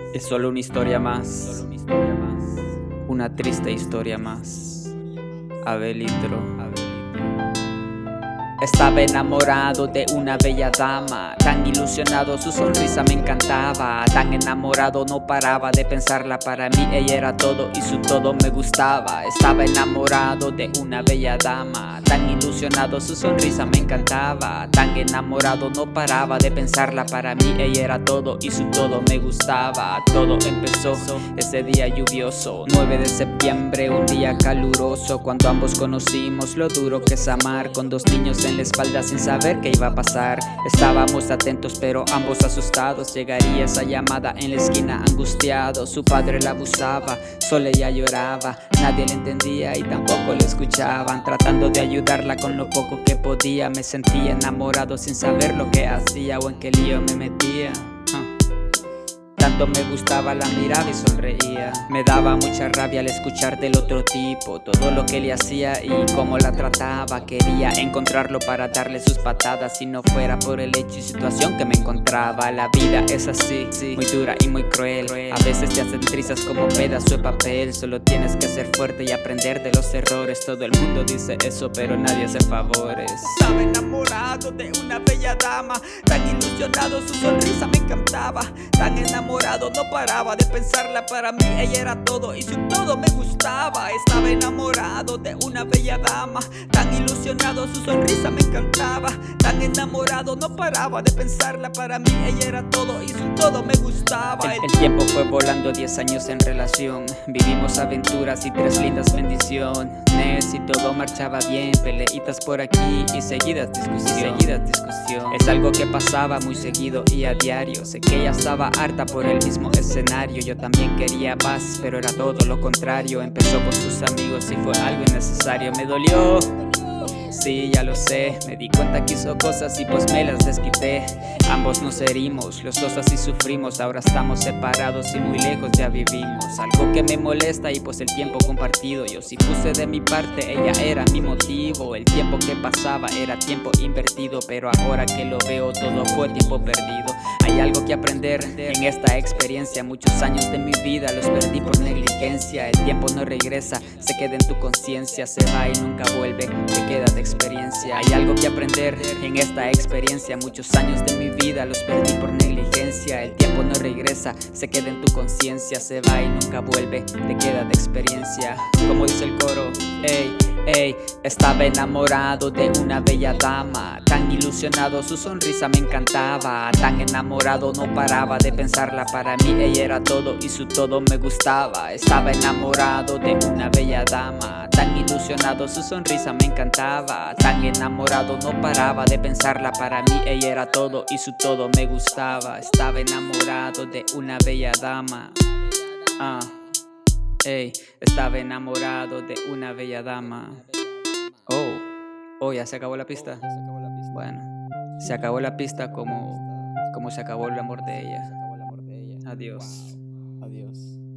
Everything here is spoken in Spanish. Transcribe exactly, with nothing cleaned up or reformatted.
Es solo una historia más, una triste historia más. Abelitro. Estaba enamorado de una bella dama, tan ilusionado su sonrisa me encantaba. Tan enamorado no paraba de pensarla, para mí ella era todo y su todo me gustaba. Estaba enamorado de una bella dama, tan ilusionado su sonrisa me encantaba. Tan enamorado no paraba de pensarla, para mí ella era todo y su todo me gustaba. Todo empezó ese día lluvioso, nueve de septiembre, un día caluroso, cuando ambos conocimos lo duro que es amar, con dos niños en la espalda sin saber qué iba a pasar. Estábamos atentos pero ambos asustados. Llegaría esa llamada en la esquina angustiado. Su padre la abusaba, solo ella lloraba. Nadie le entendía y tampoco le escuchaban. Tratando de ayudarla con lo poco que podía, me sentía enamorado sin saber lo que hacía o en qué lío me metía. Tanto me gustaba, la miraba y sonreía. Me daba mucha rabia al escuchar del otro tipo todo lo que le hacía y cómo la trataba. Quería encontrarlo para darle sus patadas, si no fuera por el hecho y situación que me encontraba. La vida es así, muy dura y muy cruel. A veces te hacen trizas como pedazo de papel. Solo tienes que ser fuerte y aprender de los errores. Todo el mundo dice eso pero nadie hace favores. Estaba enamorado de una bella dama, tan ilusionado su sonrisa me encantaba. Tan enamorado no paraba de pensarla, para mí ella era todo y su todo me gustaba. Estaba enamorado de una bella dama, tan ilusionado su sonrisa me encantaba. Tan enamorado no paraba de pensarla, para mí ella era todo y su todo me gustaba. El, el tiempo fue volando, diez años en relación. Vivimos aventuras y tres lindas bendiciones y todo marchaba bien. Peleitas por aquí y seguidas discusiones, seguidas discusión. Es algo que pasaba muy seguido y a diario. Sé que ella estaba harta por el mismo escenario. Yo también quería paz, pero era todo lo contrario. Empezó con sus amigos y fue algo innecesario. Me dolió, sí, ya lo sé. Me di cuenta que hizo cosas y pues me las desquité. Ambos nos herimos, los dos así sufrimos. Ahora estamos separados y muy lejos ya vivimos. Algo que me molesta y pues el tiempo compartido. Yo sí puse de mi parte, ella era mi motivo. El tiempo que pasaba era tiempo invertido, pero ahora que lo veo todo fue tiempo perdido. Hay algo que aprender en esta experiencia. Muchos años de mi vida los perdí por negligencia. El tiempo no regresa, se queda en tu conciencia. Se va y nunca vuelve, te queda de experiencia. Hay algo que aprender en esta experiencia. Muchos años de mi vida los perdí por negligencia. El tiempo no regresa, se queda en tu conciencia. Se va y nunca vuelve, te queda de experiencia. Como dice el coro, ey, ey. Estaba enamorado de una bella dama, tan ilusionado su sonrisa me encantaba. Tan enamorado no paraba de pensarla, para mí ella era todo y su todo me gustaba. Estaba enamorado de una bella dama, tan ilusionado su sonrisa me encantaba. Tan enamorado no paraba de pensarla, para mí ella era todo y su todo me gustaba. Estaba enamorado de una bella dama. Ah, ey, estaba enamorado de una bella dama. Oh, oh, ya se acabó la pista. Bueno, se acabó la pista como, como se acabó el amor de ella. Adiós. Adiós.